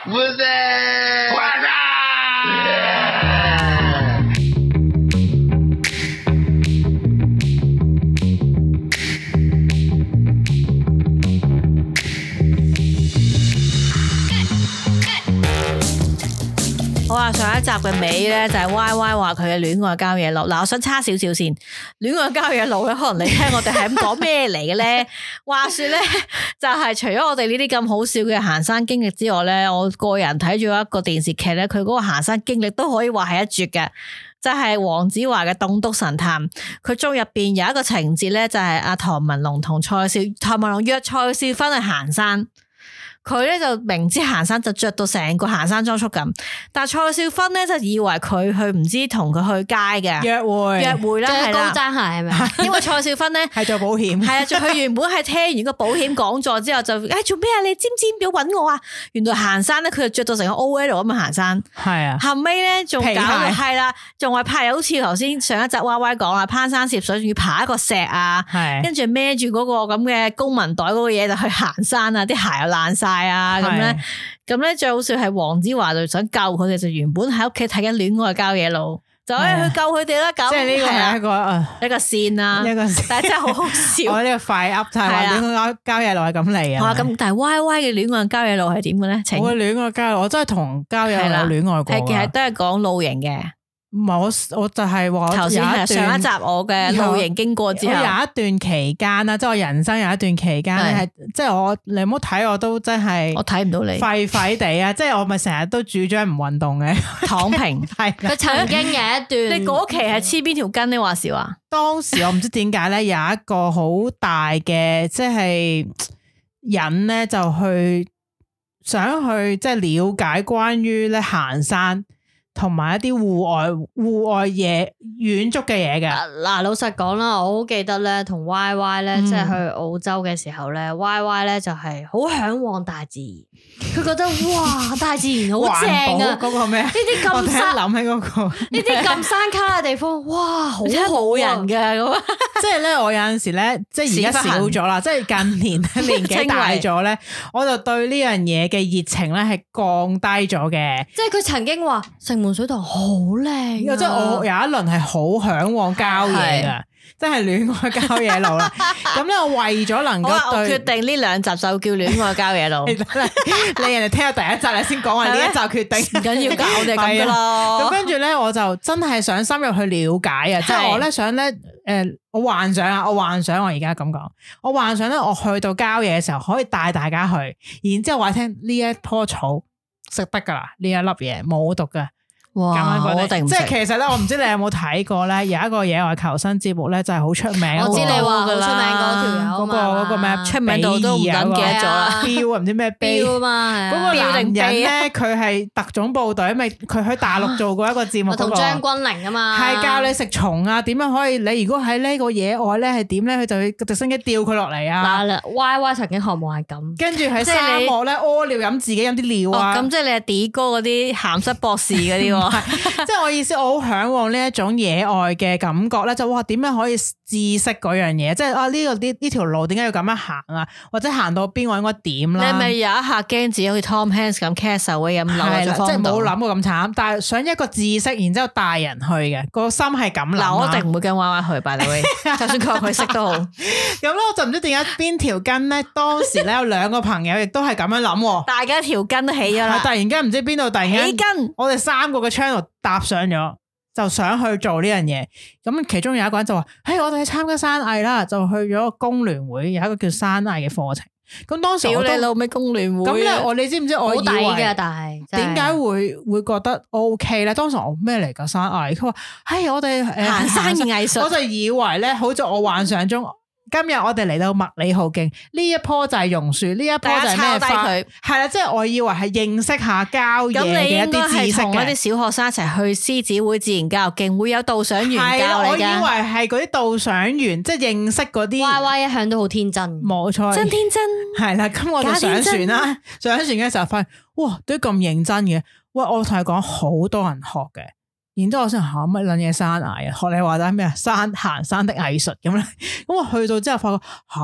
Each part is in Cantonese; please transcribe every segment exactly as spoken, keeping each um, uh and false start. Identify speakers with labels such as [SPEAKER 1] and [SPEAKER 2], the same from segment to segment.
[SPEAKER 1] 好啊！上一集嘅尾咧就係 Y Y 話佢嘅戀愛郊野路。嗱，我想差少少先。戀愛郊野路咧，可能你聽我哋係咁講咩嚟嘅咧？話說咧，就係、是、除咗我哋呢啲咁好笑嘅行山經歷之外咧，我個人睇咗一個電視劇咧，佢嗰個行山經歷都可以話係一絕嘅，就係、是、黃子華嘅《棟篤神探》。佢中入邊有一個情節咧，就係阿唐文龍同蔡少唐文龍約蔡少芬去行山。佢咧就明知行山就着到成個行山裝束咁，但係蔡少芬咧就以為佢去唔知同佢去街嘅
[SPEAKER 2] 約會
[SPEAKER 1] 約會啦，係啦，
[SPEAKER 3] 高踭鞋係咪？
[SPEAKER 1] 因為蔡少芬咧
[SPEAKER 2] 係做保險，
[SPEAKER 1] 係啊，佢原本係聽完個保險講座之後就誒、哎、做咩啊？你知唔知點搵我啊？原來行山咧，佢就着到成個 O L 咁樣行山，係啊，後尾咧仲搞係啦，仲係拍好似頭先上一集 Y Y 講啦，攀山涉水仲要爬一個石啊，跟住孭住嗰個咁嘅公文袋嗰個嘢就去行山啊，啲鞋又爛晒。係啊，咁咧，咁咧最好笑係黃子華就想救佢哋，就原本喺屋企睇緊戀愛郊野路，就可以去救佢哋啦。咁即係呢個係一個誒一個線啦，一個但係真係好好笑。我呢個快噏就係話戀愛郊野路係咁嚟啊。好啊，咁但係 Y Y 嘅戀愛郊野路係點嘅咧？我嘅戀愛郊野路，我真係同郊野路有戀愛過。係其實都係講露營嘅。唔係我，我就係話頭先係上一集我嘅露營經過之後，有一段期間啦，即係我人生有一段期間咧，係即係我你唔好睇我都真係我睇唔到你廢廢地啊！即係我咪成日都主張唔運動嘅躺平，係佢曾經有一段，你嗰期係黐邊條筋呢？話時話當時我唔知點解咧，有一個好大嘅即係人咧，就去想去即係了解關於咧行山。同埋一啲戶外戶外嘢遠足嘅嘢嘅。嗱，老實講啦，我好記得咧，同 Y Y 咧，即係去澳洲嘅時候咧 ，Y Y 咧就係好向往大自然，佢覺得哇，大自然好正啊！嗰個咩？呢啲咁山諗起嗰個，呢啲咁山卡嘅地方，哇，好冇人㗎咁。即係咧，我有陣時咧，即係而家少咗啦，即係近年年紀大咗咧，我就對呢樣嘢嘅熱情咧係降低咗嘅。即係佢曾經話城門水塘好靚，即係我有一輪係好向往郊野噶，真係戀愛郊野路啦。咁咧，我為咗能夠對，我決定呢兩集就叫戀愛郊野路。你人哋聽下第一集你先講話呢一集決定，唔緊要噶，我哋咁噶咯。咁跟住咧，我就真係想深入去了解啊！即係我咧想咧，誒，我幻想啊，我幻想我而家咁講，我幻想咧，我去到郊野嘅時候，可以帶大家去，然之後話聽呢一棵草食得噶啦，呢一粒嘢冇毒噶。哇！我定即係其實咧，我唔知你有冇睇過咧，有一個野外求生節目咧，就係好出名。我知你話好出名嗰條友，嗰個嗰個咩出名到都唔記得咗啦。標唔知咩標啊嘛，嗰個男人咧，佢係特種部隊，咪佢喺大陸做過一個節目，同張君玲啊嘛，係教你食蟲啊，點樣可以？你如果喺呢個野外咧，係點咧？佢就會直升機吊佢落嚟啊！嗱 ，Y Y 曾經渴望係咁，跟住喺沙漠咧屙尿飲自己飲啲尿啊！咁即係你係 D 哥嗰啲鹹濕博士嗰啲。即係我意思，我好向往呢一種野外嘅感覺咧，就哇點樣可以知識嗰樣嘢？即係啊呢個呢呢條路點解要咁樣行啊？或者行到邊個應該點啦？你係咪有一下驚自己好似 Tom Hanks 咁 castaway 咁流咗荒島？即係冇諗過咁慘，但係想一個知識，然之後帶人去嘅個心係咁諗。嗱，我一定唔會跟娃娃去，by the way，就算佢話佢識都好。咁咧我就唔知點解邊條筋咧？當時咧有兩個朋友亦都係咁樣諗，大家條筋都起咗啦。突然間唔知邊度突然間起筋，我哋三個嘅 channel。搭上咗就想去做呢樣嘢，咁其中有一個人就話：嘿，我哋去參加山藝啦，就去咗工聯會有一個叫山藝嘅課程。咁當時我都屌你老味工聯會，咁咧我你知唔知我以為好抵嘅，但係點解會會覺得 OK 咧？當時我咩嚟㗎山藝？佢話：嘿，我哋誒行山嘅藝術，我就以為咧，好似我幻想中。今日我哋嚟到麥理浩徑，呢一棵就係榕樹，呢一棵就係咩花？係啦，即係我以為係認識下郊野嘅一啲知識嘅。同一啲小學生一齊去獅子會自然教育徑，會有導賞員教你㗎。我以為係嗰啲導賞員，即係認識嗰啲。Y Y 一向都好天真，冇錯，真天真。係啦，咁我就上船啦，上船嘅時候發現，哇，都咁認真嘅。喂，我同你講，好多人學嘅。然之後我想下乜撚嘢山崖啊，學你話齋咩啊，山行山的藝術咁咧，咁我去到之後發覺吓，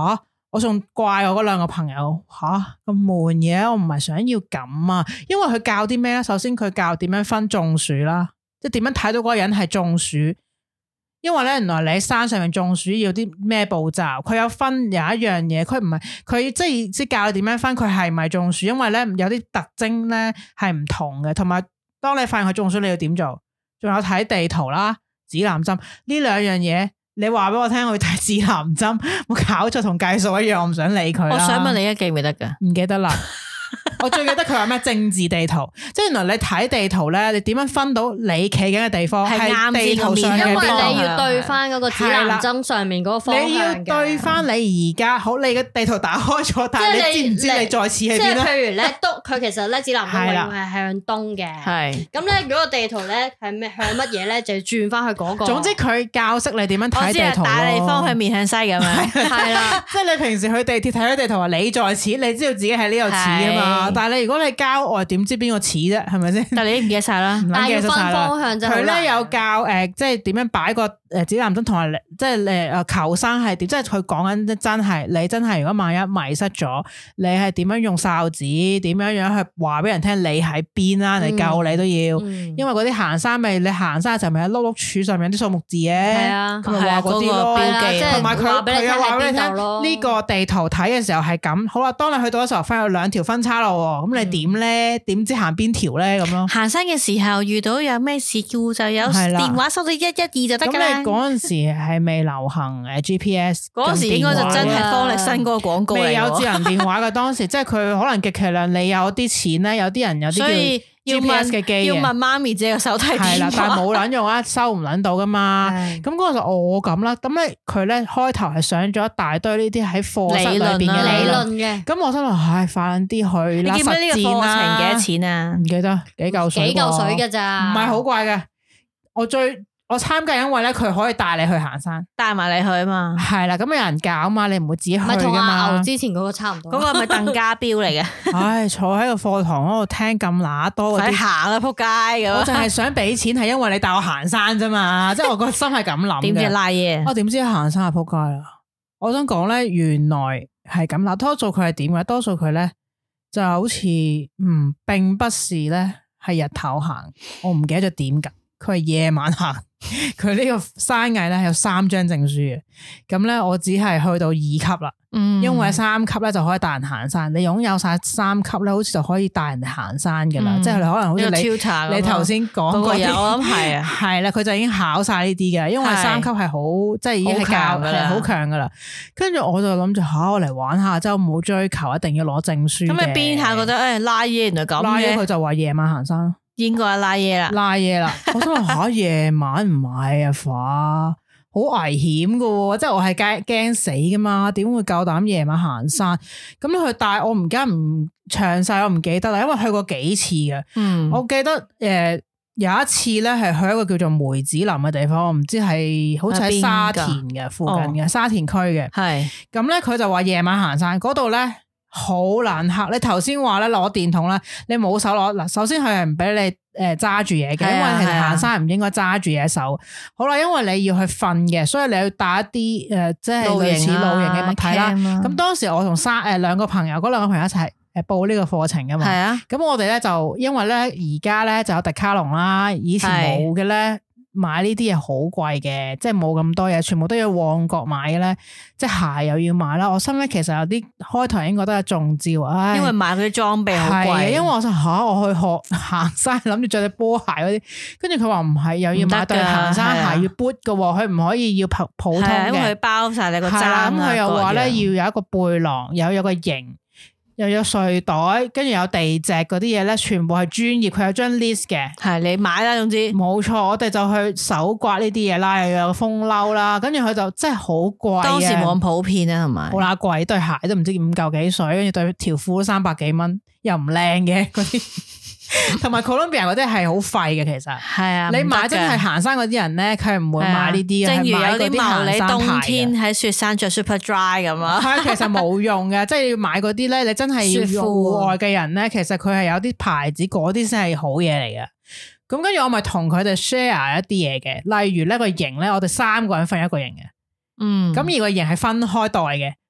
[SPEAKER 2] 我仲怪我嗰兩個朋友吓咁悶嘅，我唔係想要咁啊，因為佢教啲咩咧？首先佢教點樣分中暑啦，即係點樣睇到嗰個人係中暑。因為咧，原來你喺山上面中暑要啲咩步驟？佢有分有一樣嘢，佢唔係佢即係即係教你點樣分佢係咪中暑？因為咧有啲特徵咧係唔同嘅，同埋當你發現佢中暑，你要點做？仲有睇地圖啦、指南針呢兩樣嘢。你話俾我聽，我去睇指南針，我搞錯同計數一樣，我唔想理佢。
[SPEAKER 1] 我想問你而家記唔記得噶？
[SPEAKER 2] 唔記得啦。我最記得佢話咩政治地圖，即係原來你睇地圖咧，你點樣分到你企緊嘅地方係地圖上嘅邊？
[SPEAKER 3] 因為你要對翻嗰個指南針上面嗰個方向嘅。你要
[SPEAKER 2] 對翻你而家好，你嘅地圖打開咗，但係你知唔知你再次喺邊咧？
[SPEAKER 3] 即係譬如咧，東佢其實咧指南針永遠係向東嘅。係咁咧，如果個地圖咧係咩向乜嘢咧，就要轉翻去嗰個。總之佢教識你點樣睇地圖咯。
[SPEAKER 1] 打你方向面向西咁樣。係啦，
[SPEAKER 2] 即係你平時去地鐵睇咗地圖話你在此，你知道自己喺呢度似啊嘛。但係你如果你郊外點知邊個似啫，係咪先？
[SPEAKER 1] 但係你唔記得晒啦，
[SPEAKER 3] 但係要分方向啫。
[SPEAKER 2] 佢咧有教誒，即係點樣擺個誒指南針，同埋即係誒誒求生係點？即係佢講緊真係你真係如果萬一迷失咗，你係點樣用哨子？點樣樣去話俾人聽你喺邊啦？你救你都要，嗯、因為嗰啲行山咪你行山嘅時候咪喺碌碌柱上面有啲數目字嘅，係啊，佢咪話嗰啲咯，同埋佢佢又話俾你聽呢個地圖睇嘅時候係咁。好啦，當你去到嘅時候，發現有兩條分叉路，咁你點咧？點知行邊條咧？咁咯。
[SPEAKER 1] 行山嘅時候遇到有咩事故就有電話收到一一二就得㗎啦。
[SPEAKER 2] 咁你嗰陣時係未流行誒 G P S，
[SPEAKER 1] 嗰陣時應該就真係方力申嗰個廣告嚟。
[SPEAKER 2] 未有智能電話嘅當時，即係佢可能極其量你有啲錢咧，有啲人有啲叫 G P S 嘅機，
[SPEAKER 1] 要問媽咪借個手提電話。係啦，
[SPEAKER 2] 但係冇撚用啊，收唔撚到噶嘛。咁嗰陣時我咁啦，咁咧佢咧開頭係上咗一大堆呢啲喺課室裏邊嘅理論嘅。咁我心諗，唉，快啲去啦，實戰啦。你記唔記得呢個課程幾多錢啊？唔記得幾嚿水。
[SPEAKER 3] 幾嚿水㗎咋？
[SPEAKER 2] 唔係好貴嘅。我最我參加，因為咧佢可以帶你去行山，
[SPEAKER 1] 帶埋你去啊嘛。
[SPEAKER 2] 係啦，咁有人教啊嘛，你唔會自己去噶嘛。咪同
[SPEAKER 3] 阿牛之前嗰個差唔多。
[SPEAKER 1] 嗰個係咪鄧家彪嚟嘅？
[SPEAKER 2] 唉，坐喺個課堂嗰度聽咁乸多嗰啲，
[SPEAKER 1] 行啊仆街咁。
[SPEAKER 2] 我就係想俾錢，係因為你帶我行山啫嘛，即係我個心係咁諗嘅。
[SPEAKER 1] 點知拉嘢？
[SPEAKER 2] 我點知行山啊仆街啊！我想講咧，原來係咁嗱，多數佢係點嘅？多數佢咧就好似嗯，並不是咧係日頭行，我唔記得咗點噶。佢係夜晚行，佢呢個山藝咧有三張證書嘅，咁咧我只係去到二級啦，嗯、因為三級咧就可以帶人行山，你擁有晒三級咧，好似就可以帶人哋行山噶啦，嗯、即係可能好似你你頭先講過
[SPEAKER 1] 有，我諗係啊，
[SPEAKER 2] 係啦，佢就已經考晒呢啲嘅，因為三級係好即係已經係教係好強噶啦，跟住我就諗住吓我嚟玩下，即係冇追求一定要攞證書。咁
[SPEAKER 1] 你邊下覺得誒拉嘢原來咁嘅？
[SPEAKER 2] 拉嘢佢就話夜晚行山。
[SPEAKER 1] 應該係拉嘢啦，
[SPEAKER 2] 拉嘢啦！我想話吓夜晚唔係啊，化好危險噶，即係我係驚驚死噶嘛，點會夠膽夜晚行山？咁佢帶我唔驚唔詳細，我唔記得啦，因為去過幾次嘅。嗯，我記得誒、呃、有一次咧係去一個叫做梅子林嘅地方，我唔知係好似喺沙田嘅附近嘅、哦、沙田區嘅。係咁咧，佢就話夜晚行山嗰度咧。好難行，你頭先話咧攞電筒咧，你冇手攞嗱。首先佢係唔俾你誒揸住嘢嘅，因為其實行山唔應該揸住嘢手。好啦，因為你要去瞓嘅，所以你要帶一啲誒、呃，即係類似露營嘅物體啦。咁當時我同三誒兩個朋友，嗰兩個朋友一齊誒報呢個課程噶嘛。係啊。咁我哋咧就因為咧而家咧就有迪卡龍啦，以前冇嘅咧。買呢啲嘢好貴嘅，即係冇咁多嘢，全部都要旺角買嘅咧。即係鞋又要買啦。我心咧其實有啲開頭已經覺得係中招，唉，
[SPEAKER 1] 因為買嗰啲裝備好貴。
[SPEAKER 2] 因為我想吓、啊，我去學行山，諗住着對波鞋嗰啲，跟住佢話唔係，又要買對行山鞋要 boot 嘅，佢唔可以要普普通嘅，因為
[SPEAKER 1] 佢包晒你個踭啦。
[SPEAKER 2] 咁佢又話咧要有一個背囊，有有個型。又有睡袋，跟住有地席嗰啲嘢咧，全部係專業。佢有張 list 嘅，係你買啦。總之冇錯，我哋就去手刮呢啲嘢啦，又有風褸啦，跟住佢就真係好貴。當時冇咁普遍啊，係咪？好啦，貴對鞋都唔知五嚿幾水，跟住對條褲都三百幾蚊，又唔靚嘅嗰啲。同埋 Columbia 嗰啲係好廢嘅，其實係啊。你買真係行山嗰啲人咧，佢係唔會買呢啲嘅。正如有啲茂你冬天喺雪山着 Super Dry 咁啊，係其實冇用嘅，即係要買嗰啲咧，你真係要戶外嘅人咧，其實佢係有啲牌子，嗰啲先係好嘢嚟嘅。咁跟住我咪同佢哋 share 一啲嘢嘅，例如呢個營咧，我哋三個人瞓一個營嘅，嗯，咁而個營係分開袋嘅。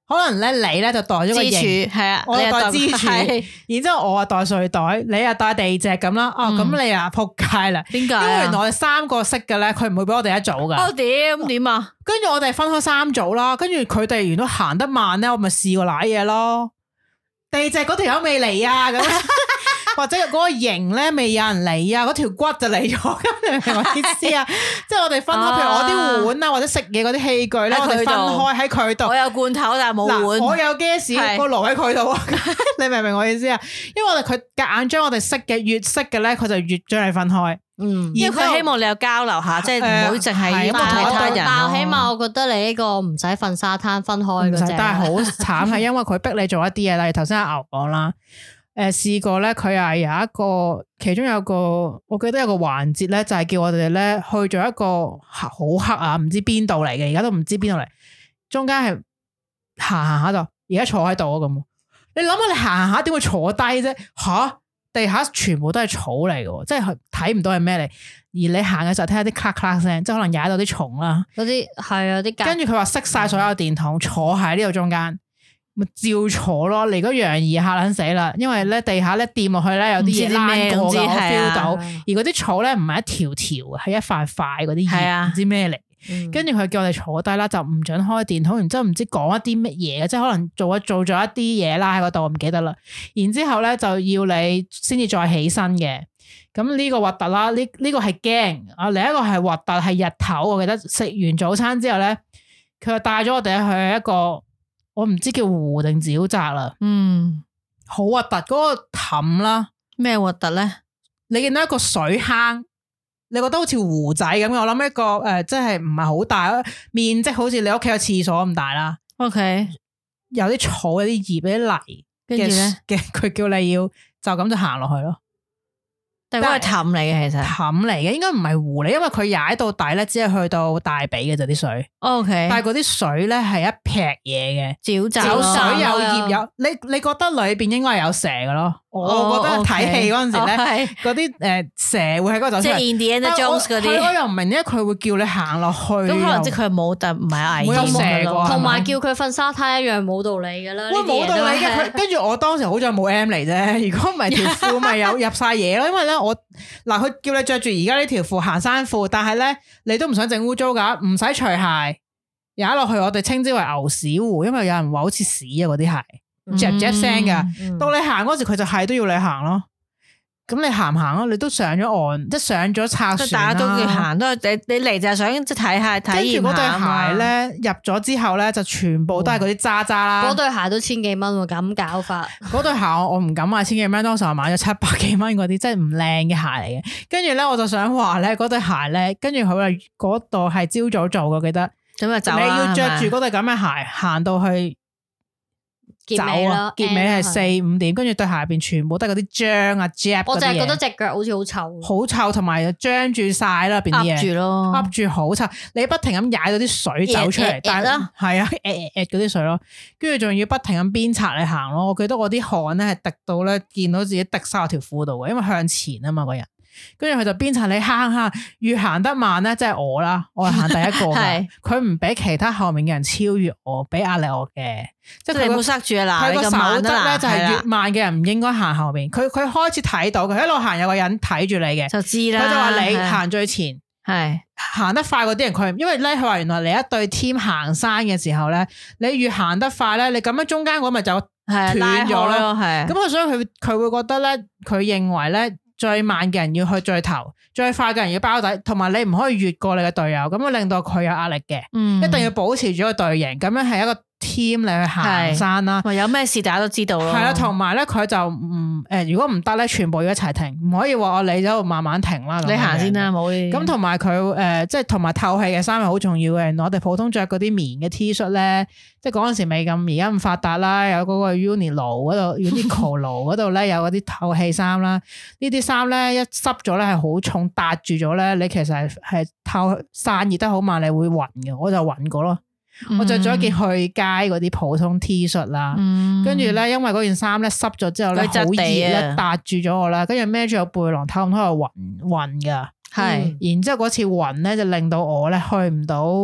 [SPEAKER 2] 可能咧你咧就袋咗個型，
[SPEAKER 1] 係啊，
[SPEAKER 2] 我袋支柱，然之後我啊袋睡袋，你啊袋地隻咁啦。哦，咁你啊仆街啦，點解？因為原來我哋三個識嘅咧，佢唔會俾我哋一組噶。
[SPEAKER 1] 哦，點點啊？跟
[SPEAKER 2] 住我哋分開三組啦，跟住佢哋原來行得慢咧，我咪試過瀨嘢咯。地隻嗰條友未嚟啊，咁或者嗰個型咧未有人嚟啊，嗰條骨就嚟咗，咁你明我意思啊？即係我哋分開，譬如我啲碗啊或者食嘢嗰啲器具咧，我哋分開喺佢度。
[SPEAKER 1] 我有罐頭但係冇碗，
[SPEAKER 2] 我有 gas 個爐喺佢度啊，你明唔明我意思啊？因為我哋佢夾硬將我哋識嘅越識嘅咧，佢就越將你分開。嗯，
[SPEAKER 1] 因為佢希望你有交流下，即係唔好淨係咁同其他人。
[SPEAKER 3] 但起碼我覺得你呢個唔使瞓沙灘分開嗰隻，
[SPEAKER 2] 但係好慘係因為佢逼你做一啲嘢，例如頭先阿牛講啦。誒，試過咧，佢係有一個，其中有個，我記得有個環節咧，就係叫我哋咧去咗一個好黑啊，唔知邊度嚟嘅，而家都唔知邊度嚟，中間係行行下度，而家坐喺度啊咁。你諗下，你行行下點會坐低啫？吓，地下全部都係草嚟嘅，即係睇唔到係咩嚟。而你行嘅時候聽下啲咔咔聲，即係可能踩到啲蟲啦。
[SPEAKER 3] 嗰啲係啊，啲。跟
[SPEAKER 2] 住佢話熄晒所有電筒，坐喺呢度中間。咪照坐咯，嚟嗰楊怡嚇撚死啦！因為咧地下咧掂落去咧有啲嘢拉過嘅，我 feel 到。而嗰啲草咧唔係一條條，係一塊塊嗰啲葉，唔知咩嚟。跟住佢叫我哋坐低啦，就唔准開電筒，然之後唔知講一啲乜嘢，即係可能做一做咗一啲嘢啦喺嗰度，我唔記得啦。然之後咧就要你先至再起身嘅。咁呢個核突啦，呢呢個係驚啊！另一個係核突係日頭，我記得食完早餐之後咧，佢就帶咗我哋去一個。我唔知叫湖定沼澤啦，嗯，好核突嗰個氹啦，
[SPEAKER 1] 咩核突咧？
[SPEAKER 2] 你見到一個水坑，你覺得好似湖仔咁嘅，我諗一個誒、呃，即係唔係好大，面積好似你屋企個廁所咁大啦。
[SPEAKER 1] OK，
[SPEAKER 2] 有啲草、有啲葉、有啲泥，跟住咧嘅，佢叫你要就咁就行落去咯。
[SPEAKER 1] 但係嗰個氹嚟嘅，其實
[SPEAKER 2] 氹嚟嘅，應該唔係湖嚟，因為佢踩到底咧，只係去到大髀嘅啫啲水。
[SPEAKER 1] O K，
[SPEAKER 2] 但係嗰啲水咧係一劈嘢嘅，
[SPEAKER 1] 沼澤
[SPEAKER 2] 有水有葉有，你你覺得裏邊應該係有蛇嘅咯？我覺得睇戲嗰陣時咧，嗰啲誒蛇會喺嗰度走出嚟，
[SPEAKER 1] 即係 Indiana Jones 嗰啲。
[SPEAKER 2] 我又唔明點解佢會叫你行落去。咁
[SPEAKER 1] 可能即係佢冇，但唔係危險
[SPEAKER 2] 咯。
[SPEAKER 3] 同埋叫佢瞓沙灘一樣冇道理嘅啦。
[SPEAKER 2] 喂，冇道理嘅。佢跟住我當時好在冇 M 嚟啫。如果唔係條褲咪有入晒嘢咯。因為咧我嗱佢叫你着住而家呢條褲行山褲，但係咧你都唔想整污糟噶，唔使除鞋踩落去。我哋稱之為牛屎湖，因為有人話好似屎啊嗰啲鞋。Jap Jap 聲噶，到你行嗰時佢就係都要你行咯。咁你行唔行咯？你都上咗岸，即係上咗拆船啦。
[SPEAKER 1] 大家都要行，都你你嚟就係想即係睇下體驗下。跟住嗰對鞋咧
[SPEAKER 2] 入咗之後咧，就全部都係嗰啲渣渣啦。
[SPEAKER 3] 嗰對鞋都千幾蚊喎，咁搞法。
[SPEAKER 2] 嗰對鞋我唔敢買千幾蚊，當時我買咗七百幾蚊嗰啲，即係唔靚嘅鞋嚟嘅。跟住咧我就想話咧，嗰對鞋咧，跟住佢話嗰度係朝早做嘅，記得。
[SPEAKER 1] 咁啊走啦！
[SPEAKER 2] 你要着住嗰對咁嘅鞋行到去。走啊！結尾係四五點，跟住對鞋入邊全部都係嗰啲漿啊、Jap 嗰啲嘢。
[SPEAKER 3] 我就係覺得隻腳好似好臭，
[SPEAKER 2] 好臭，同埋漿住晒啦，入邊啲嘢。
[SPEAKER 1] 噏住咯，
[SPEAKER 2] 噏住好臭。你不停咁踩到啲水走出嚟，但係係啊，誒誒誒嗰啲水咯。跟住仲要不停咁鞭策你行咯。我記得我啲汗咧係滴到咧，見到自己滴晒落條褲度嘅，因為向前啊嘛個人。跟住佢就鞭策你行行，越行得慢咧，即係我啦，我係行第一個嘅。佢唔俾其他後面嘅人超越我，俾壓力我嘅。即係佢冇
[SPEAKER 1] 塞住啊！嗱，
[SPEAKER 2] 佢個守則咧就係越慢嘅人唔應該行後面。佢佢開始睇到，佢一路行有個人睇住你嘅，
[SPEAKER 1] 就知啦。
[SPEAKER 2] 佢就話你行最前，
[SPEAKER 1] 係
[SPEAKER 2] 行得快嗰啲人佢，因為咧佢話原來你一隊 team 行山嘅時候咧，你越行得快咧，你咁樣中間嗰咪就斷咗咯。係咁啊，所以佢佢會覺得咧，佢認為咧。最慢嘅人要去最頭，最快嘅人要包底，同埋你唔可以越過你嘅隊友，咁會令到佢有壓力嘅。嗯，一定要保持住個隊形，咁樣係一個 team 你去行山啦。
[SPEAKER 1] 有咩事大家都知道咯。係
[SPEAKER 2] 啦，同埋咧佢就唔誒，如果唔得咧，全部要一齊停，唔可以話我你喺度慢慢停啦。
[SPEAKER 1] 你行先啦，冇呢啲。咁同埋佢誒，
[SPEAKER 2] 即係同埋透氣嘅衫係好重要嘅。我哋普通着嗰啲棉嘅 T 恤咧，即係嗰陣時未咁而家咁發達啦，有嗰個 Uniqlo 嗰度，Uniqlo 嗰度咧有嗰啲透氣衫啦。呢啲衫咧一濕咗咧係好重，搭住咗咧，你其實係係透散熱得好慢，你會暈嘅。我就暈過咯。我着咗一件去街嗰啲普通 T 恤啦，跟住咧因為嗰件衫咧濕咗之後咧好熱咧，搭住咗我啦，跟住孭住個背囊偷唔偷又暈暈噶，係，然之後嗰次暈咧就令到我咧去唔到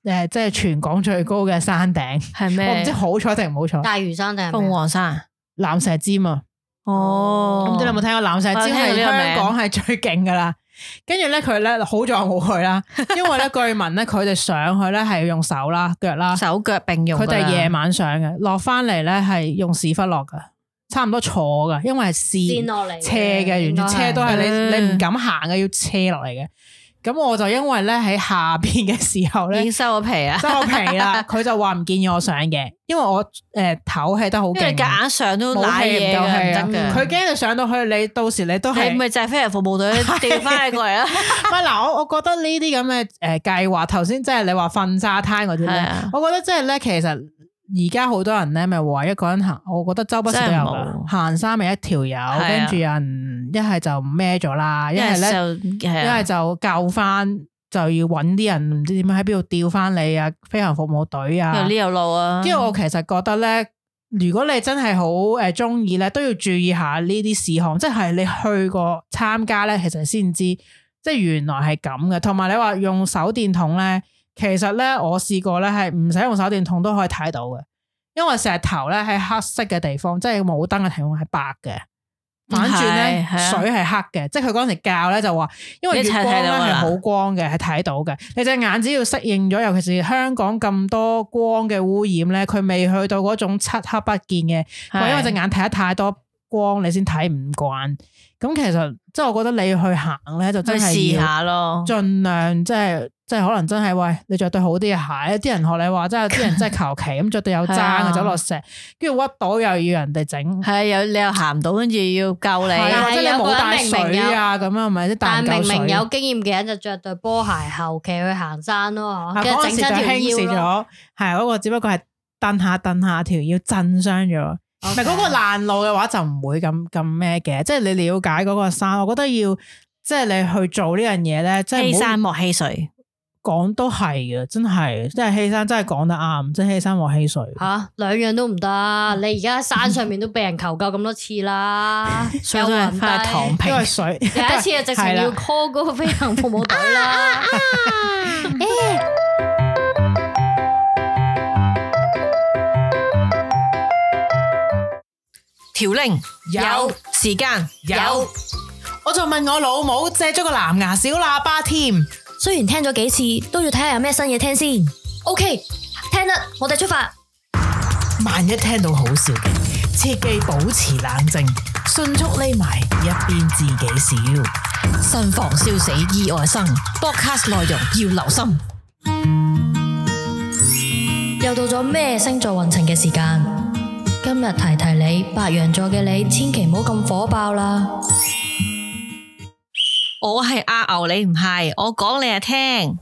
[SPEAKER 2] 誒，即係全港最高嘅山頂
[SPEAKER 1] 係咩？
[SPEAKER 2] 我唔知好彩定唔好彩。
[SPEAKER 3] 大嶼山定係
[SPEAKER 1] 鳳凰山？
[SPEAKER 2] 蚺蛇尖啊！哦，唔知你有冇聽過蚺蛇尖係香港係最勁噶啦。跟住咧佢咧好在我冇去啦，因為咧據聞咧佢哋上去咧係要用手啦、腳啦、
[SPEAKER 1] 手腳並用。佢哋
[SPEAKER 2] 夜晚上嘅，落翻嚟咧係用屎忽落噶，差唔多坐噶，因為係跣落嚟斜嘅，沿住車都係你你唔敢行嘅，要斜落嚟嘅。咁我就因為咧喺下邊嘅時候咧，
[SPEAKER 1] 已經收咗皮啦，
[SPEAKER 2] 收咗皮啦。佢就話唔建議我上嘅，因為我誒唞氣得好勁，
[SPEAKER 1] 夾硬上都冇氣唔得嘅。
[SPEAKER 2] 佢驚你上到去，你到時你都係
[SPEAKER 1] 咪就係飛人服務隊調翻你過嚟啦？
[SPEAKER 2] 唔係嗱，我我覺得呢啲咁嘅誒計劃，頭先即係你話瞓沙灘嗰啲咧，我覺得即係咧，其實而家好多人咧咪話一個人行，我覺得周不時都有噶，行山咪一條友，跟住人一係就孭咗啦，一係咧一係就救翻，就要揾啲人唔知點樣喺邊度調翻你啊，飛行服務隊啊，
[SPEAKER 1] 有呢有路啊。因為
[SPEAKER 2] 我其實覺得咧，如果你真係好誒中意咧，都要注意下呢啲事項，即係你去過參加咧，其實先知，即係原來係咁嘅。同埋你話用手電筒咧。其實咧，我試過咧係唔使用手電筒都可以睇到嘅，因為石頭咧喺黑色嘅地方，即係冇燈嘅地方係白嘅，反轉咧水係黑嘅。即係佢嗰陣時教咧就話，因為月光咧係好光嘅，係睇到嘅。你隻眼只要適應咗，尤其是香港咁多光嘅污染咧，佢未去到嗰種漆黑不見嘅，因為隻眼睇得太多光，你先睇唔慣。咁其實即係我覺得你去行咧，就真係
[SPEAKER 1] 試下咯，
[SPEAKER 2] 盡量即係即係可能真係喂，你着對好啲嘅鞋，啲人學你話，即係啲人真係求其咁着對有踭嘅走落石，跟住屈到又要人哋整，
[SPEAKER 1] 係啊，有你又行唔到，跟住要救你，
[SPEAKER 2] 或者你冇帶水啊咁樣，咪啲
[SPEAKER 3] 但明明有經驗嘅人就着對波鞋後期去行山咯，
[SPEAKER 2] 跟住整親條腰咯，係嗰個只不過係蹬下蹬下條腰震傷咗。唔係嗰個爛路嘅話就唔會咁咁咩嘅，即係你了解嗰個山，我覺得要即係你去做呢樣嘢咧，即係
[SPEAKER 1] 欺山莫欺水，
[SPEAKER 2] 講都係嘅，真係，即係欺山真係講得啱，即係欺山莫欺水。
[SPEAKER 3] 吓，兩樣都唔得，你而家山上面都俾人求救咁多次啦，有人翻去
[SPEAKER 2] 躺平，因為水
[SPEAKER 3] 有一次啊，直情要 call 嗰個飛行服務隊啦。
[SPEAKER 1] 條令有，時間有，
[SPEAKER 2] 我就問我老母借咗個藍牙小喇叭添。
[SPEAKER 3] 雖然聽咗幾次，都要睇下有咩新嘢聽先。OK，聽得，我哋出發。
[SPEAKER 2] 萬一聽到好笑嘅，切記保持冷靜，迅速匿埋一邊自己笑。
[SPEAKER 1] 慎防燒死意外生，Podcast內容要留心。
[SPEAKER 3] 又到咗咩星座運程嘅時間？今日提提你，白羊座嘅你，千祈唔好咁火爆啦。
[SPEAKER 1] 我係阿牛，你唔係，我講你係聽。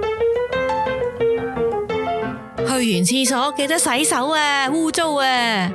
[SPEAKER 1] 去完廁所記得洗手啊，污糟啊！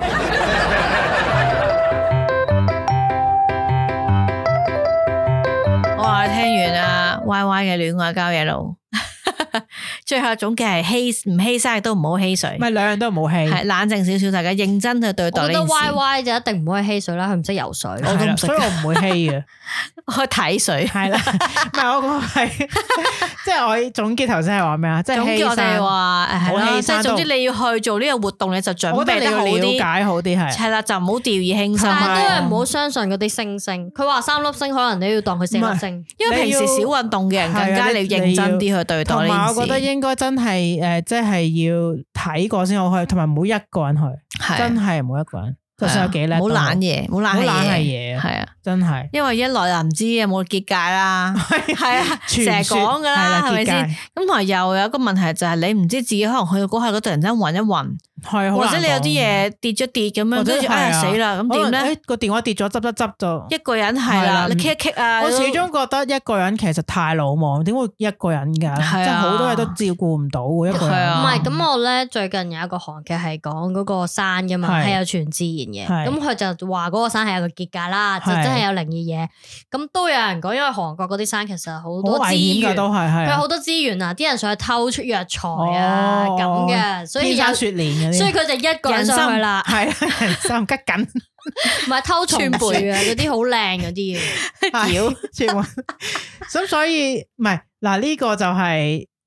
[SPEAKER 1] 我話聽完啊，Y Y 嘅戀愛交野路。最後總結係欺唔欺山亦都唔好欺水，
[SPEAKER 2] 咪兩樣都唔好欺，
[SPEAKER 1] 係冷靜少少，大家認真去對待呢件事。
[SPEAKER 3] 我覺得 Y Y 就一定唔可以欺水啦，佢唔識游水，
[SPEAKER 2] 我都唔識，所以我唔會欺嘅。
[SPEAKER 1] 我睇水係啦，
[SPEAKER 2] 唔係我講係，即係我總結頭先係話咩啊？即係
[SPEAKER 1] 總結我哋話係啦，即係總之你要去做呢個活動，你就準備得好啲，了解好啲係係啦，就唔好掉以輕心。
[SPEAKER 3] 但係都係唔好相信嗰啲星星，佢話三粒星，可能你要當佢四粒星，
[SPEAKER 1] 因為平時少運動嘅人更加你要認真啲去對待呢件事。同埋
[SPEAKER 2] 我覺得應該真係誒，即係要睇過先好去，同埋唔好一個人去，真係唔好一個人。就算有幾叻，
[SPEAKER 1] 冇懶嘢，冇懶
[SPEAKER 2] 係嘢，係啊，真係。
[SPEAKER 1] 因為一來又唔知有冇結界啦，係啊，成日講噶啦，係咪先？咁同埋又有一個問題就係你唔知自己可能去到嗰下嗰突然間暈一暈，係或者你有啲嘢跌咗跌咁樣，跟住哎呀死啦，咁點咧？
[SPEAKER 2] 個電話跌咗，執執執就
[SPEAKER 1] 一個人係啦，你 kick 一 kick 啊！
[SPEAKER 2] 我始終覺得一個人其實太魯莽，點會一個人噶？即係好多嘢都照顧唔到嘅一個人。
[SPEAKER 3] 唔係咁，我咧最近有一個韓劇係講嗰個山噶嘛，係有全自然嘅，咁佢就話嗰個山係有個結界啦，就真係有靈異嘢。咁都有人講，因為韓國嗰啲山其實好多資源，
[SPEAKER 2] 都係係
[SPEAKER 3] 佢好多資源啊，啲人上去偷出藥材啊咁嘅，所以
[SPEAKER 2] 天山雪蓮嗰啲，
[SPEAKER 3] 所以佢就一個人上去啦，
[SPEAKER 2] 係人心吉緊，
[SPEAKER 3] 唔係偷松貝啊，嗰啲好靚嗰啲嘢，
[SPEAKER 2] 妖，咁所以唔係嗱呢個就係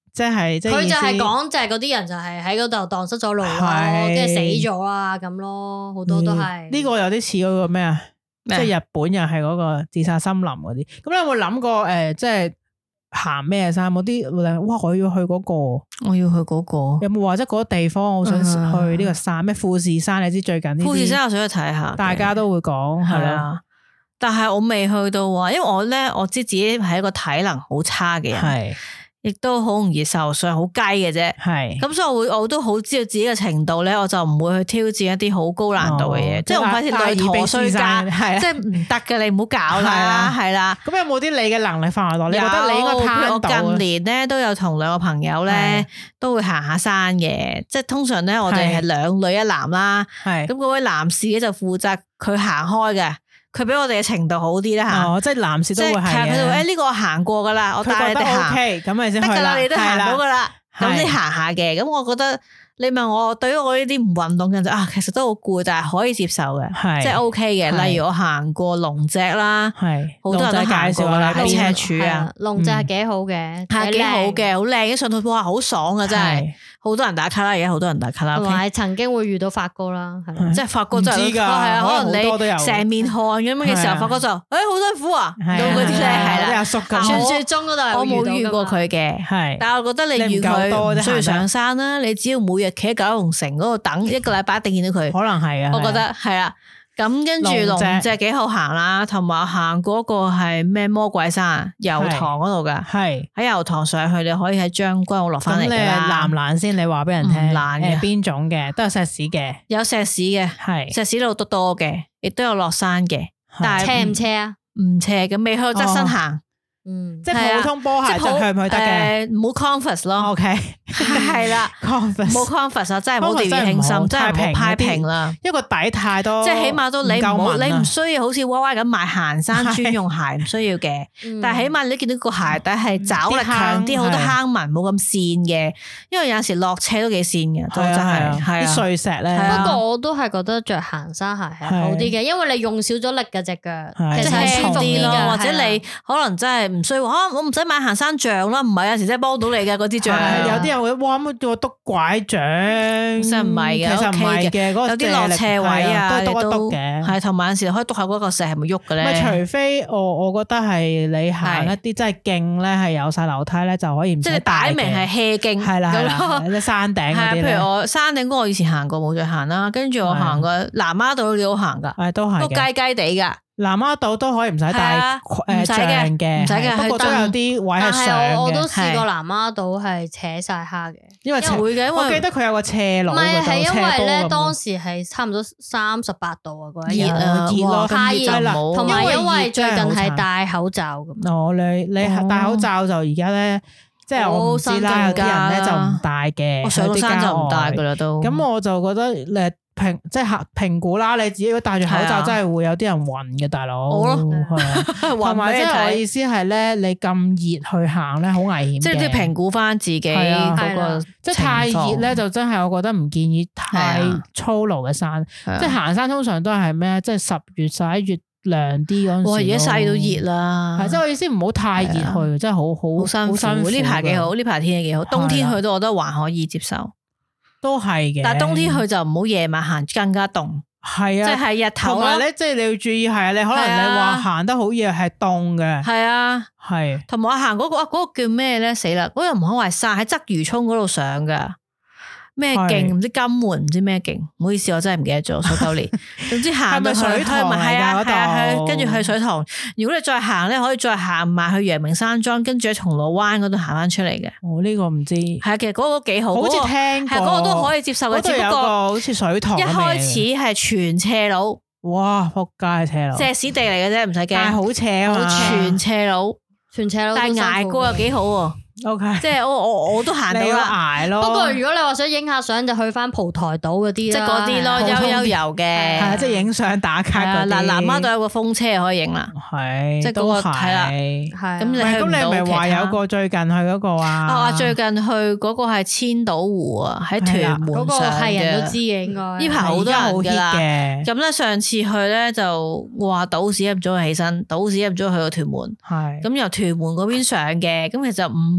[SPEAKER 2] 即係即係。
[SPEAKER 3] 佢就係講就係嗰啲人就係喺嗰度蕩失咗路咯，跟住死咗啊咁咯，好多都係。
[SPEAKER 2] 呢個有啲似嗰個咩啊？即係日本又係嗰個自殺森林嗰啲。咁你有冇諗過誒？即係行咩山？有冇啲哇！我要去嗰個，
[SPEAKER 1] 我要去嗰個。有
[SPEAKER 2] 冇話即係嗰個地方？我想去呢個山咩？富士山，你知最近呢啲
[SPEAKER 1] 富士山我想去睇下，
[SPEAKER 2] 大家都會講係啦。
[SPEAKER 1] 但係我未去到啊，因為我咧我知自己係一個體能好差嘅人，係亦都好容易受傷，好雞嘅啫。係咁，所以我會我都好知道自己嘅程度咧，我就唔會去挑戰一啲好高難度嘅嘢，即係我費事累陀衰家，即係唔得嘅，你唔好搞啦，係啦。咁有冇啲你嘅能力範圍內？你覺得你應該攀到？我近年咧都有同兩個朋友咧都會行下山嘅，即係通常咧我哋係兩女一男啦。係咁，嗰位男士咧就負責佢行開嘅。佢比我哋嘅程度好啲啦吓，哦，即係男士都會係嘅。佢就誒呢個我行過噶啦，我帶你哋行，咁咪先得噶啦，你都行到噶啦，咁你行下嘅。咁我覺得你問我，對於我呢啲唔運動嘅人就啊，其實都好攰，但係可以接受嘅，即係 OK 嘅。例如我行過龍脊啦，係好多人都介紹啦，喺赤柱啊，
[SPEAKER 3] 龍脊係幾好嘅，
[SPEAKER 1] 係幾好嘅，好靚，一上到哇好爽啊，真係。好多人打卡啦，而家好多人打卡啦。
[SPEAKER 3] 同埋曾經會遇到發哥啦，係
[SPEAKER 1] 即係發哥真係，係啊，可能你成面汗咁樣嘅時候，發哥就誒好辛苦啊，到嗰啲咧係啦，阿叔咁。傳說中嗰度我冇遇過佢嘅，係，但係我覺得你遇佢唔需要上山啦，你只要每日企喺九龍城嗰度等一個禮拜，一定見到佢。可能係啊，我覺得係啊。咁跟住龍脊幾好行啦，同埋行嗰個係咩魔鬼山油塘嗰度噶，係喺油塘上去，你可以喺將軍澳落翻嚟噶啦。
[SPEAKER 2] 難唔難先？你話俾人聽，難嘅邊種嘅都有石屎嘅，
[SPEAKER 1] 有石屎嘅，係石屎路都多嘅，亦都有落山嘅，但係
[SPEAKER 3] 斜唔斜啊？
[SPEAKER 1] 唔斜嘅，未去到側身行。
[SPEAKER 2] 嗯，即係普通波鞋就去唔去得嘅，
[SPEAKER 1] 唔好 Converse 咯。OK，係啦，Converse 冇 Converse 啊，真係唔好掉以輕心，真係唔好太平啦。一個底太多，即係起碼都你唔好，你唔需要好似 Y Y 咁買行山專用鞋，唔需要嘅。但係起碼你見到個鞋底係爪力強啲，好多坑紋，冇咁跣嘅。因為有陣時落斜都幾跣嘅，都真係係啲碎石咧。
[SPEAKER 3] 不過我都係覺得着行山鞋係好啲嘅，因為你用少咗力嘅隻腳，
[SPEAKER 1] 其實係舒服啲咯。或者你可能真係唔需要，啊我唔使買行山杖啦，唔係有時真係幫到你嘅嗰啲杖。有啲人會哇乜叫我篤拐杖，其實唔係嘅，其實唔係嘅，有啲落斜位啊，都篤一篤嘅。係同埋有時可以篤下嗰個石係咪喐嘅咧？咪
[SPEAKER 2] 除非我我覺得係你行一啲真係徑咧，係有晒樓梯咧，就可以唔使帶嘅。即係擺明係 hea 徑，係啦係啦，啲山頂嗰啲。譬如我山頂嗰個我以前行過冇再行啦，跟住我行過南丫島都幾好行噶，係都係，都雞雞地噶。南丫島都可以唔使帶誒杖嘅，唔使嘅，不過都有啲位係上嘅。
[SPEAKER 3] 但係我都試過南丫島係扯晒蝦嘅，
[SPEAKER 2] 因為會嘅，我記得佢有個斜路。
[SPEAKER 3] 唔係，係因為咧當時係差唔多三十八度啊，嗰一日
[SPEAKER 2] 熱咯，
[SPEAKER 3] 太熱啦。同埋因為最近係戴口罩咁。
[SPEAKER 2] 哦，你你戴口罩就而家咧，即係我唔知啦，有啲人咧就唔戴嘅，
[SPEAKER 1] 我上到山就唔戴噶啦都。
[SPEAKER 2] 咁我就覺得誒。評即係評估啦，你自己如果戴住口罩，真係會有啲人暈嘅，大佬。好咯，同埋即係我意思係咧，你咁熱去行咧，好危險。
[SPEAKER 1] 即係要評估翻自己嗰個，
[SPEAKER 2] 即係太熱咧，就真係我覺得唔建議太粗魯嘅山。即係行山通常都係咩？即係十月十一月涼啲嗰陣時。哇！而家曬到熱啦，係即係我意思，唔好太熱去，真係好好
[SPEAKER 1] 好辛苦。呢排幾好，呢排天氣幾好，冬天去到我覺得還可以接受。
[SPEAKER 2] 都係嘅，
[SPEAKER 1] 但係冬天去就唔好夜晚行，更加凍。
[SPEAKER 2] 係啊，
[SPEAKER 1] 即係日頭。同埋咧，
[SPEAKER 2] 即係你要注意係啊，你可能你話行得好夜係凍嘅。係啊，係。同埋我行嗰個啊，嗰個叫咩咧？死啦！嗰個唔好話山喺鰂魚涌嗰度上噶。咩徑唔知金門唔知咩徑，唔好意思，我真係唔記得咗，數九年。總之行到去水塘係啊係啊，去跟住去水塘。如果你再行咧，可以再行埋去陽明山莊，跟住喺銅鑼灣嗰度行翻出嚟嘅。我呢個唔知。係啊，其實嗰個幾好，好似聽過，係嗰個都可以接受嘅。只不過好似水塘。一開始係全斜路，哇仆街斜路，石屎地嚟嘅啫，唔使驚。但係好斜啊嘛，全斜路，全斜路，但係捱過又幾好喎。O K， 即係我我我都行到啦，捱咯。不過如果你話想影下相，就去翻蒲台島嗰啲，即係嗰啲咯，悠悠遊嘅，係啊，即係影相打卡嗰啲。嗱，南丫島有個風車可以影啦，係，即係嗰個係啦，係。咁你咁你咪話有個最近去嗰個啊？啊，最近去嗰個係千島湖啊，喺屯門上嘅。嗰個係人都知嘅應該。呢排好多人㗎啦。咁咧上次去咧就話倒屎入咗起身，倒屎入咗去個屯門。係。咁由屯門嗰邊上嘅，咁其實唔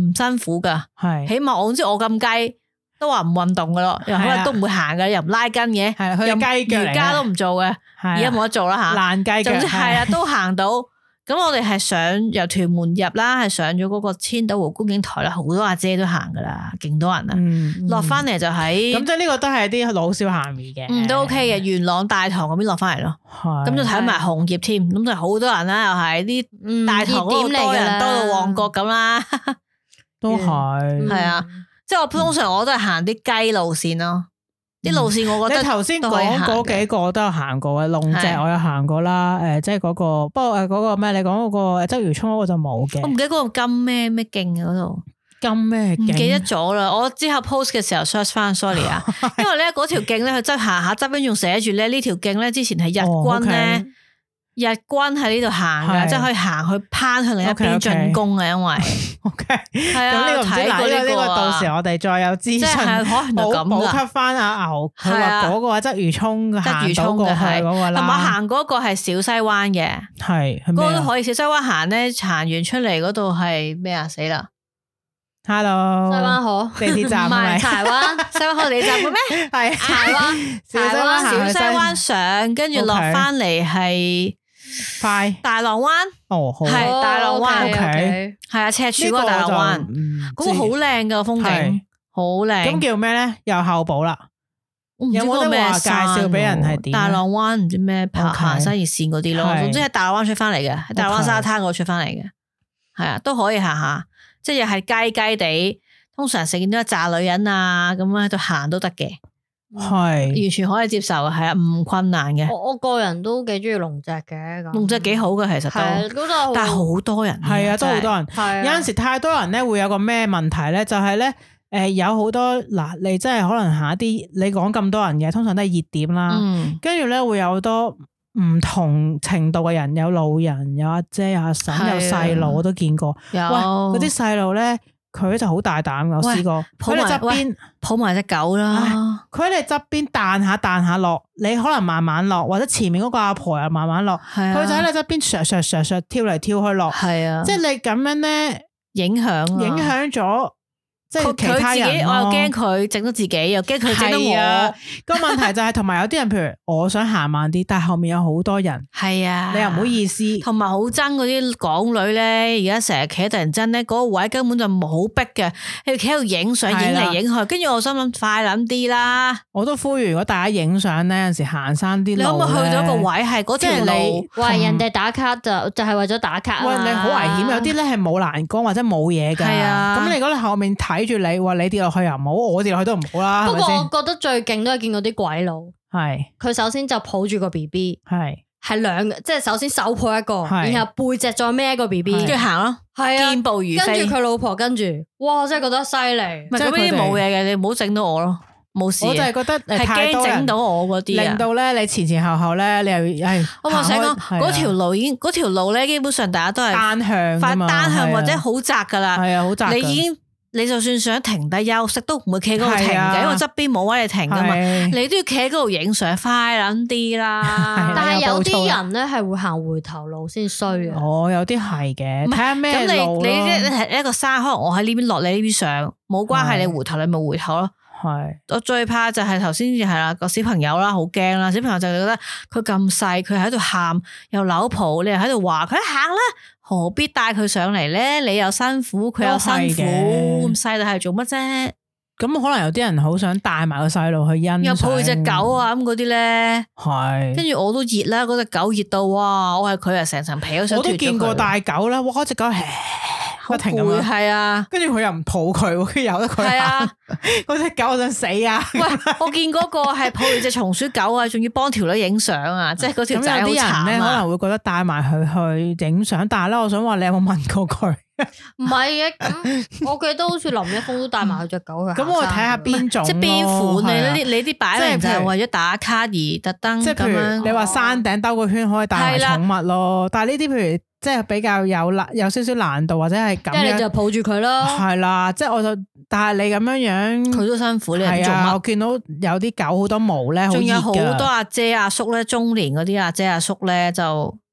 [SPEAKER 1] 唔辛苦噶，
[SPEAKER 2] 係
[SPEAKER 1] 起碼我好似我咁雞都話唔運動噶咯，又可能都唔會行嘅，又唔拉筋嘅，
[SPEAKER 2] 係佢雞腳嚟，
[SPEAKER 1] 瑜伽都唔做嘅，而家冇得做啦吓，
[SPEAKER 2] 爛雞腳，
[SPEAKER 1] 總之係啦，都行到。咁我哋係上由屯門入啦，係上咗嗰個千島湖觀景台啦，好多阿姐都行噶啦，勁多人啊！落翻嚟就喺
[SPEAKER 2] 咁，即係呢個都係啲老少咸宜嘅，
[SPEAKER 1] 嗯，都 OK 嘅。元朗大堂嗰邊落翻嚟咯，咁就睇埋紅葉添，咁就好多人啦，又係啲大堂嗰度多人多到旺角咁啦，
[SPEAKER 2] 都係
[SPEAKER 1] 係啊！即係我通常我都係行啲雞路線咯。啲路線我覺得
[SPEAKER 2] 你頭先講嗰幾個都有行過嘅，龍脊我有行過啦，誒，即係嗰個，不過誒嗰個咩？你講嗰個誒鰂魚涌嗰個就冇嘅。
[SPEAKER 1] 我唔記得嗰個金咩咩徑嗰度，
[SPEAKER 2] 金咩徑？唔記得
[SPEAKER 1] 咗啦。我之後 post 嘅時候 search 翻 ，sorry 啊，因為咧嗰條徑咧，佢側行下側邊仲寫住咧呢條徑咧，之前係日軍咧。日軍喺呢度行噶，即係可以行去攀向另一邊進攻嘅，因為
[SPEAKER 2] OK
[SPEAKER 1] 係啊，
[SPEAKER 2] 咁呢個唔知嗱，呢個呢個到時我哋再有資訊，補補給翻阿牛，佢話嗰個話鰂魚涌行到過去嗰個啦，
[SPEAKER 1] 同埋行嗰個係小西灣嘅，
[SPEAKER 2] 係
[SPEAKER 1] 嗰個都可以。小西灣行咧，行完出嚟嗰度係咩啊？死啦
[SPEAKER 2] ！Hello，
[SPEAKER 3] 西灣河
[SPEAKER 2] 地鐵站
[SPEAKER 3] 唔係柴灣，
[SPEAKER 1] 西灣河地鐵站嘅咩？
[SPEAKER 3] 係柴灣，
[SPEAKER 1] 柴灣小西灣上，跟住落翻嚟係。
[SPEAKER 2] 快
[SPEAKER 1] 大浪灣
[SPEAKER 2] 哦，
[SPEAKER 1] 係大浪灣
[SPEAKER 2] ，OK，
[SPEAKER 1] 係啊，赤柱嗰個大浪灣，嗰個好靚噶風景，好靚。
[SPEAKER 2] 咁叫咩咧？又後補啦，有冇得話介紹俾人係點？
[SPEAKER 1] 大浪灣唔知咩行山熱線嗰啲咯，總之喺大浪灣出翻嚟嘅，喺大浪灣沙灘嗰度出翻嚟嘅，係啊，都可以行下，即係又係雞雞地，通常成見到一紮女人啊咁喺度行都得嘅。係完全可以接受嘅，係啊，唔困難嘅。
[SPEAKER 3] 我我個人都幾中意龍脊嘅，
[SPEAKER 1] 龍脊幾好嘅，其實都，但係好多人，
[SPEAKER 2] 係啊，都好多人。有陣時太多人咧，會有個咩問題咧？就係咧，誒，有好多嗱，你真係可能行一啲，你講咁多人嘅，通常都係熱點啦。跟住咧會有好多唔同程度嘅人，有老人，有阿姐，有阿嬸，有細路，我都見過。
[SPEAKER 1] 有
[SPEAKER 2] 嗰啲細路咧。佢就好大膽，我試過，佢喺側邊
[SPEAKER 1] 抱埋隻狗啦。
[SPEAKER 2] 佢喺你側邊彈下彈下落，你可能慢慢落，或者前面嗰個阿婆又慢慢落，佢就喺你側邊唰唰唰唰跳嚟跳去落。係啊，即係你咁樣咧，
[SPEAKER 1] 影響
[SPEAKER 2] 影響咗。即係其他人，
[SPEAKER 1] 我又驚佢整到自己，又驚佢整到我。
[SPEAKER 2] 個問題就係，同埋有啲人，譬如我想行慢啲，但係後面有好多人，
[SPEAKER 1] 係啊，
[SPEAKER 2] 你又唔好意思。
[SPEAKER 1] 同埋好憎嗰啲港女咧，而家成日企喺突然間咧，嗰個位根本就冇逼嘅，你企喺度影相，影嚟影去，跟住我心諗快諗啲啦。
[SPEAKER 2] 我都呼籲，如果大家影相咧，有陣時行山啲路，
[SPEAKER 1] 你可唔可以去到一個位係嗰條路，
[SPEAKER 3] 喂人哋打卡就就係為咗打卡。
[SPEAKER 2] 喂，你好危險，有啲咧係冇欄杆或者冇嘢㗎。係啊，咁你如果你後面睇住你，話你跌落去又唔好，我跌落去都唔好啦。
[SPEAKER 3] 不過我覺得最勁都係見過啲鬼佬，
[SPEAKER 2] 係
[SPEAKER 3] 佢首先就抱住個 B B，
[SPEAKER 2] 係
[SPEAKER 3] 係兩個，即係首先手抱一個，然後背脊再孭一個 B B，
[SPEAKER 1] 跟住行咯，
[SPEAKER 3] 係啊，
[SPEAKER 1] 健步如飛。
[SPEAKER 3] 跟住佢老婆跟住，哇！真係覺得犀利。
[SPEAKER 1] 唔係咁呢啲冇嘢嘅，你唔好整到我咯，冇事。
[SPEAKER 2] 我就係覺得
[SPEAKER 1] 係驚整到我嗰啲，
[SPEAKER 2] 令到咧你前前後後咧，你又係。
[SPEAKER 1] 我話想講嗰條路已經，嗰條路咧基本上大家都係
[SPEAKER 2] 單向噶嘛，
[SPEAKER 1] 單向或者好窄噶啦，
[SPEAKER 2] 係啊，好窄。
[SPEAKER 1] 你已經。你就算想停低休息，都唔會企嗰度停嘅，啊、因為側邊冇位你停噶嘛。啊、你都要企喺嗰度影相，快撚啲啦。
[SPEAKER 3] 啊、但係有啲人咧係會行回頭路先衰啊。
[SPEAKER 2] 哦，有啲係嘅，睇下咩路咯。咁你
[SPEAKER 1] 你係一個山，可能我喺呢邊落，你呢邊上，冇關係。你回頭你咪回頭咯。係，我最怕就係頭先係啦個小朋友啦，好驚啦，小朋友就覺得佢咁細，佢喺度喊又扭抱，你又喺度話佢行啦，何必帶佢上嚟咧？你又辛苦，佢又辛苦，咁細路係做乜啫？
[SPEAKER 2] 咁可能有啲人好想帶埋個細路去欣賞，又
[SPEAKER 1] 抱住隻狗啊咁嗰啲咧，
[SPEAKER 2] 係，
[SPEAKER 1] 跟住我都熱啦，嗰隻狗熱到哇，我係佢啊成層皮都想脫咗佢。我都見
[SPEAKER 2] 過大狗啦，哇，嗰隻狗係。不停咁樣，
[SPEAKER 1] 係啊，
[SPEAKER 2] 跟住佢又唔抱佢，佢由得佢行，嗰隻狗想死啊！
[SPEAKER 1] 喂，我見嗰個係抱住隻松鼠狗啊，仲要幫條女影相啊，即係嗰條仔好慘啊！
[SPEAKER 2] 咁有啲人咧可能會覺得帶埋佢去影相，但係咧，我想話你有冇問過佢？
[SPEAKER 3] 唔係嘅，咁我記得好似林一峰都帶埋佢隻狗去。
[SPEAKER 2] 咁我睇下邊種，
[SPEAKER 1] 即係邊款你呢？你啲擺明就係為咗打卡而特登，
[SPEAKER 2] 即係譬如你話山頂兜個圈可以帶埋寵物咯，但係呢啲譬如。即係比較有難，有少少難度或者係咁樣，
[SPEAKER 3] 即係你就抱住佢咯。
[SPEAKER 2] 係啦，即係我就，但係你咁樣樣，
[SPEAKER 1] 佢都辛苦呢。
[SPEAKER 2] 係啊，我見到有啲狗好多毛咧，
[SPEAKER 1] 仲有好多阿姐阿叔咧，中年嗰啲阿姐阿叔咧就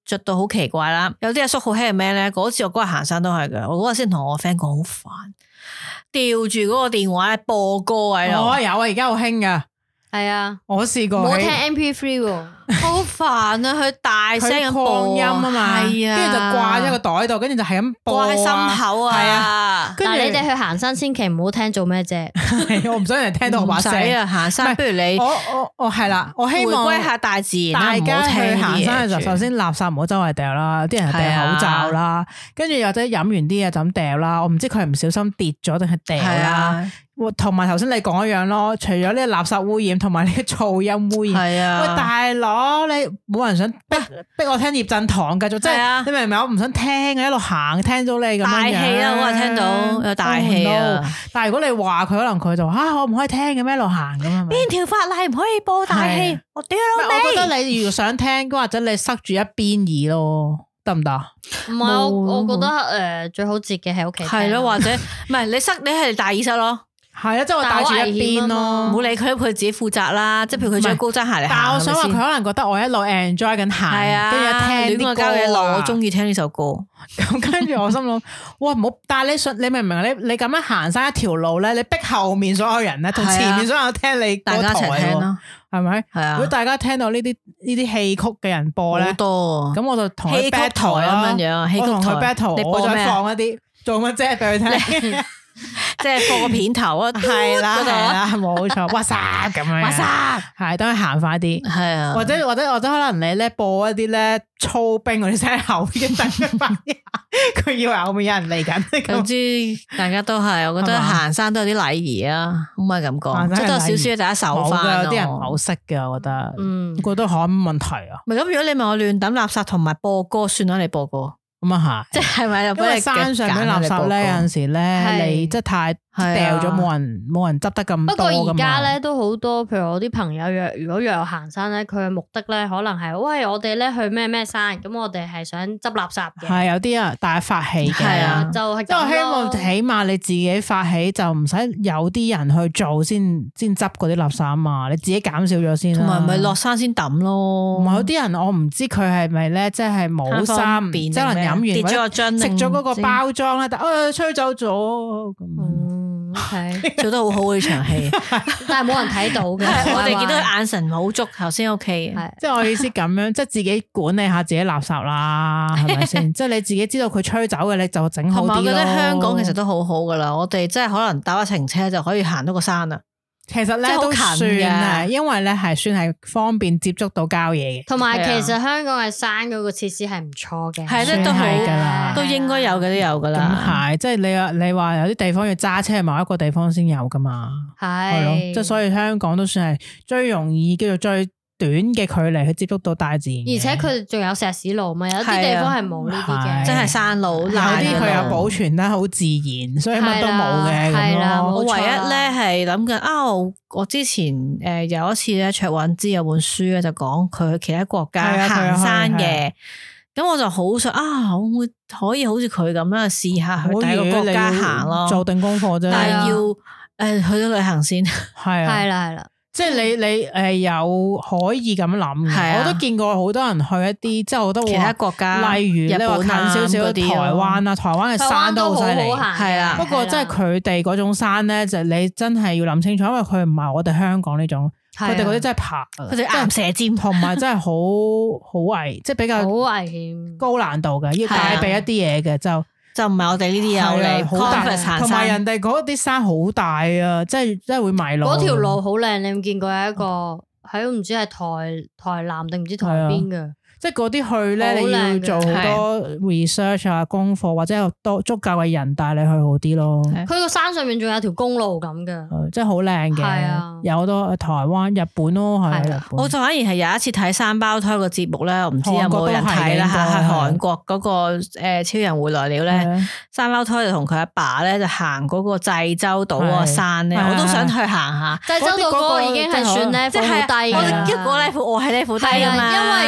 [SPEAKER 1] 着到好奇怪啦。有啲阿叔好興係咩咧？嗰次我嗰日行山都係嘅，我嗰日先同我 friend 講好煩，吊住嗰個電話咧播歌喺度。
[SPEAKER 2] 哦，有啊，而家好興噶。
[SPEAKER 3] 係啊，
[SPEAKER 2] 我試過。
[SPEAKER 3] 冇聽 M P 三 喎，
[SPEAKER 1] 好煩啊！佢大聲咁
[SPEAKER 2] 擴音啊嘛，係啊，跟住就掛喺個袋度，跟住就係咁掛喺心口啊。係啊，
[SPEAKER 3] 但係你哋去行山千祈唔好聽做咩啫？
[SPEAKER 2] 我唔想人聽到我把聲
[SPEAKER 1] 啊！行山不如你
[SPEAKER 2] 我我我係啦，我希望
[SPEAKER 1] 回歸下大自然，
[SPEAKER 2] 大家去行山嘅時候，首先垃圾唔好周圍掉啦，啲人係掉口罩啦，跟住或者飲完啲嘢就咁掉啦。我唔知佢係唔小心跌咗定係掉啦。同埋頭先你講一樣咯，除咗呢個垃圾污染，同埋呢個噪音污染。係啊，喂大佬，你冇人想逼逼我聽葉振棠繼續，即係你明唔明？我唔想聽，一路行聽到你咁樣。大
[SPEAKER 1] 氣啊，我聽到有大氣啊。
[SPEAKER 2] 但係如果你話佢，可能佢就啊，我唔可以聽嘅咩？一路行咁啊？
[SPEAKER 1] 邊條法例唔可以播大氣？我屌你！
[SPEAKER 2] 我覺得你如果想聽，或者你塞住一邊耳咯，得唔得？
[SPEAKER 3] 唔係我，我覺得誒最好自己喺屋企。
[SPEAKER 1] 係咯，或者唔係你塞，你係大耳塞咯。
[SPEAKER 2] 係啊，即係我帶住一邊咯，
[SPEAKER 1] 唔好理佢，佢自己負責啦。即係譬如佢着高踭鞋嚟行，
[SPEAKER 2] 但係我想話佢可能覺得我一路 enjoy 緊行，跟住一聽啲歌啊，
[SPEAKER 1] 我中意聽呢首歌。
[SPEAKER 2] 咁跟住我心諗，哇唔好！但係你信，你明唔明？你你咁樣行山一條路咧，你逼後面所有人咧，同前面所有聽你
[SPEAKER 1] 大家一齊聽咯，
[SPEAKER 2] 係咪？係啊。如果大家聽到呢啲呢啲戲曲嘅人播咧，好多，咁我就同佢 battle 咁樣樣，我同佢 battle，我再放一啲做乜啫？俾佢聽。
[SPEAKER 1] 即係放個片頭啊，
[SPEAKER 2] 係啦，係啦，冇錯，哇塞咁樣，哇塞，係等佢行快啲，係啊，或者或者或者可能你咧播一啲咧操兵嗰啲聲後，已經等佢快啲，佢以為後面有人嚟緊。
[SPEAKER 1] 總之大家都係，我覺得行山都有啲禮儀啊，可唔可以咁講？即係多少少大家守翻。
[SPEAKER 2] 有啲人唔係好識嘅，我覺得，嗯，覺得可能問題啊。
[SPEAKER 1] 唔係咁，如果你問我亂抌垃圾同埋播歌，算啦，你播歌。
[SPEAKER 2] 咁啊係，
[SPEAKER 1] 即係咪？因
[SPEAKER 2] 為山上啲垃圾咧，有陣時咧，你即係太掉咗，冇人冇人執得咁多。不過
[SPEAKER 3] 而家咧都好多，譬如我啲朋友約，如果約我行山咧，佢嘅目的咧可能係，喂，我哋咧去咩咩山，咁我哋係想執垃圾嘅。
[SPEAKER 2] 係有啲啊，大發起嘅，係啊，就係。即係我希望起碼你自己發起，就唔使有啲人去做先先執嗰啲垃圾啊嘛，你自己減少咗先。
[SPEAKER 1] 同埋咪落山先抌咯。
[SPEAKER 2] 唔係有啲人，我唔知佢係咪咧，即係冇心，即係可能飲完
[SPEAKER 1] 跌咗個樽，
[SPEAKER 2] 食咗嗰個包裝咧，但誒吹走咗咁。
[SPEAKER 3] 嗯，係
[SPEAKER 1] 做得好好呢場戲，
[SPEAKER 3] 但係冇人睇到嘅。
[SPEAKER 1] 我哋見到佢眼神好足，頭先 OK 嘅。
[SPEAKER 2] 即係我意思咁樣，即係自己管理下自己垃圾啦，係咪先？即係你自己知道佢吹走嘅，你就整好啲咯。
[SPEAKER 1] 我覺得香港其實都好好噶啦，我哋即係可能搭一程車就可以行到個山啦。
[SPEAKER 2] 其實咧都算嘅，因為咧係算係方便接觸到郊野嘅。
[SPEAKER 3] 同埋其實香港嘅山嗰個設施係唔錯嘅，
[SPEAKER 1] 係咧都係噶啦，都應該有嘅都有噶啦。
[SPEAKER 2] 咁係，即係你話你話有啲地方要揸車去某一個地方先有噶嘛？係咯，即係所以香港都算係最容易叫做最短嘅距離去接觸到大自然，
[SPEAKER 3] 而且佢仲有石屎路嘛，有啲地方係冇呢啲嘅，
[SPEAKER 1] 真係山路。有
[SPEAKER 2] 啲佢又保存得好自然，所以乜都冇嘅咁咯。
[SPEAKER 1] 我唯一咧係諗緊啊，我之前誒有一次咧，卓韻芝有本書咧就講佢去其他國家行山嘅，咁我就好想啊，可唔可以好似佢咁樣試下去第一個國家行咯，
[SPEAKER 2] 做定功課啫。
[SPEAKER 1] 但係要誒去咗旅行先，
[SPEAKER 2] 係啊，
[SPEAKER 3] 係啦係啦。
[SPEAKER 2] 即係你你誒有可以咁諗嘅，我都見過好多人去一啲即係好多其他國家，例如你話近少少台灣啊，台灣嘅山都好犀利，係啊。不過即係佢哋嗰種山咧，就你真係要諗清楚，因為佢唔係我哋香港呢種，佢哋嗰啲真係爬，
[SPEAKER 1] 佢哋岩蛇尖，
[SPEAKER 2] 同埋真係好好危，即係比較
[SPEAKER 3] 好危險、
[SPEAKER 2] 高難度嘅，要帶備一啲嘢嘅就。
[SPEAKER 1] 就唔係我哋呢啲有嚟，好大，
[SPEAKER 2] 同埋人哋嗰啲山好大啊，即係即係會迷路。
[SPEAKER 3] 嗰條路好靚，你有冇見過有一個喺唔知係台台南定唔知台邊嘅？
[SPEAKER 2] 即係嗰啲去咧，你要做好多 research 啊功課，或者有多足夠嘅人帶你去好啲咯。
[SPEAKER 3] 佢個山上面仲有條公路咁嘅，
[SPEAKER 2] 即係好靚嘅。係啊，有好多台灣、日本咯，係日本。
[SPEAKER 1] 我就反而係有一次睇三胞胎個節目咧，我唔知有冇人睇啦。係韓國嗰個誒超人回來了咧，三胞胎就同佢阿爸咧就行嗰個濟州島個山咧，我都想去行下。
[SPEAKER 3] 濟州島嗰個已經係算 level 低嘅，
[SPEAKER 1] 我一個 level 我係 level 低㗎嘛。
[SPEAKER 3] 因為如果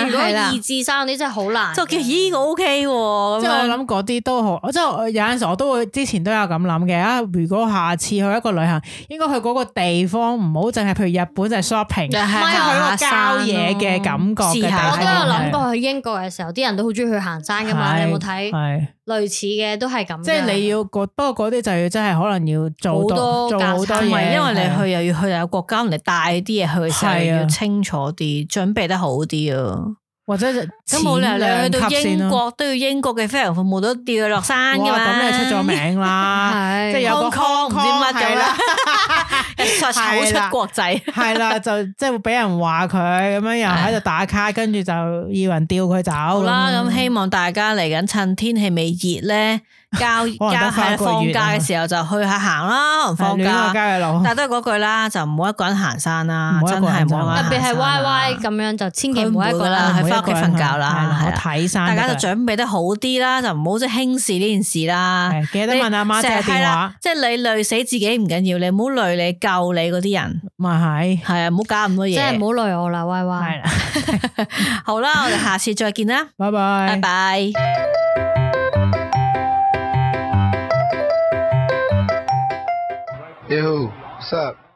[SPEAKER 3] 二至三嗰啲真係好難，
[SPEAKER 1] 就叫咦個 O K 喎。
[SPEAKER 2] 即係我諗嗰啲都好，即係有陣時我都會之前都有咁諗嘅啊。如果下次去一個旅行，應該去嗰個地方唔好淨係譬如日本就係 shopping，即係去一個郊野嘅感覺嘅地方。
[SPEAKER 3] 我都有諗過去英國嘅時候，啲人都好中意去行山噶嘛。你有冇睇？係類似嘅都係咁。即係
[SPEAKER 2] 你要不過嗰啲就要真係可能要做多做好多嘢，
[SPEAKER 1] 因為你去又要去有國家，人哋帶啲嘢去嘅時候要清楚啲，準備得好啲啊。或者就咁冇理由你去到英國都要英國嘅飛行服務都掉落山噶嘛？
[SPEAKER 2] 咁你出咗名啦，即係有個 Hong Kong 唔知乜咁啦，走出國際係啦，就即係會俾人話佢咁樣，又喺度打卡，跟住就要人吊佢走。好
[SPEAKER 1] 啦，咁希望大家嚟緊趁天氣未熱咧。交交係放假嘅時候就去下行啦，可能放假，但係都係嗰句啦，就唔好一個人行山啦，真係唔好。
[SPEAKER 3] 特別係 Y Y 咁樣就千祈唔好一個啦，
[SPEAKER 1] 去翻屋企瞓覺啦，
[SPEAKER 2] 係睇山。
[SPEAKER 1] 大家就準備得好啲啦，就唔好即係輕視呢件事啦。
[SPEAKER 2] 記得問阿媽借電話，
[SPEAKER 1] 即係你累死自己唔緊要，你唔好累你救你嗰啲人。
[SPEAKER 2] 咪係
[SPEAKER 1] 係啊，唔好搞咁多嘢，
[SPEAKER 3] 即係唔好累我啦，Y Y。係
[SPEAKER 1] 啦，好啦，我哋下次再見啦，
[SPEAKER 2] 拜拜，
[SPEAKER 1] 拜拜。
[SPEAKER 4] Yo, what's up?